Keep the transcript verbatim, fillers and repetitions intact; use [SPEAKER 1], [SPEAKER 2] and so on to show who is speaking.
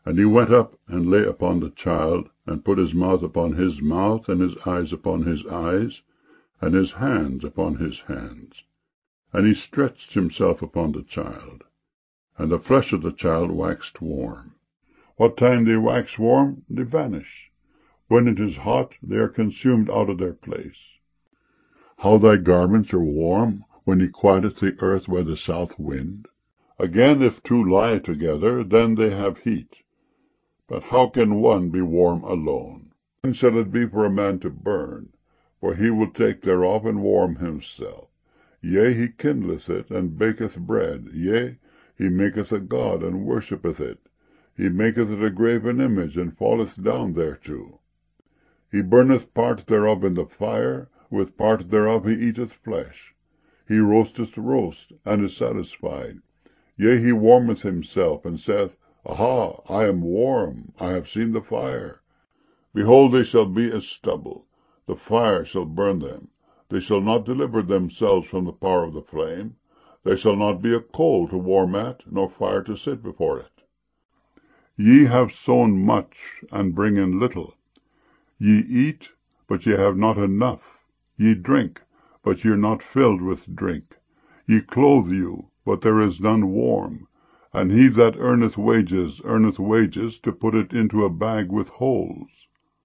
[SPEAKER 1] And he went up and lay upon the child, and put his mouth upon his mouth, and his eyes upon his eyes, and his hands upon his hands. And he stretched himself upon the child, and the flesh of the child waxed warm. What time they wax warm, they vanish. When it is hot, they are consumed out of their place. How thy garments are warm, when he quieteth the earth by the south wind. Again, if two lie together, then they have heat. But how can one be warm alone? Then shall it be for a man to burn, for he will take thereof and warm himself. Yea, he kindleth it, and baketh bread. Yea, he maketh a god, and worshippeth it. He maketh it a graven image, and falleth down thereto. He burneth part thereof in the fire, with part thereof he eateth flesh. He roasteth roast, and is satisfied. Yea, he warmeth himself, and saith, Aha, I am warm, I have seen the fire. Behold, they shall be as stubble, the fire shall burn them. They shall not deliver themselves from the power of the flame. There shall not be a coal to warm at, nor fire to sit before it. Ye have sown much, and bring in little. Ye eat, but ye have not enough. Ye drink, but ye are not filled with drink. Ye clothe you, but there is none warm. And he that earneth wages, earneth wages to put it into a bag with holes.